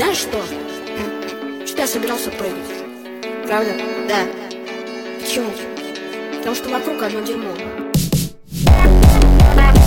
Знаешь что? Что я собирался прыгать. Правда? Да. Почему? Потому что вокруг одно дерьмо.